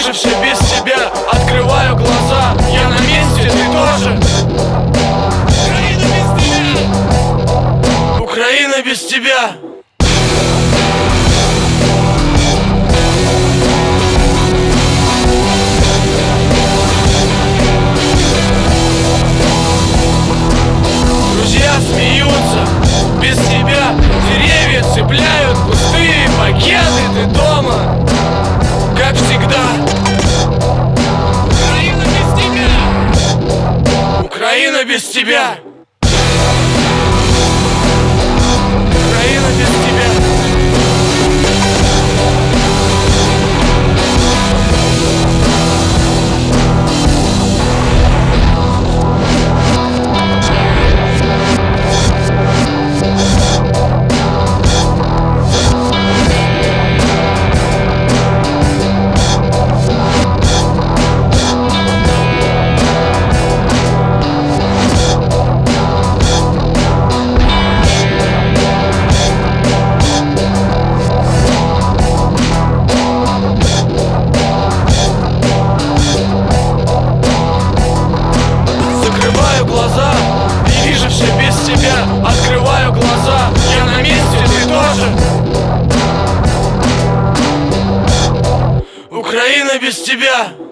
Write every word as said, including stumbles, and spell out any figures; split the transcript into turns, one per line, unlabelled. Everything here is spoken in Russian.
вижу все без тебя, открываю глаза, я на месте, ты тоже. Украина без тебя. Друзья смеются, без тебя деревья цепляют пустые пакеты, ты дома, как всегда. Украина без тебя. Украина без тебя. Украина без тебя. Открываю глаза, я на месте, ты тоже. Украина без тебя.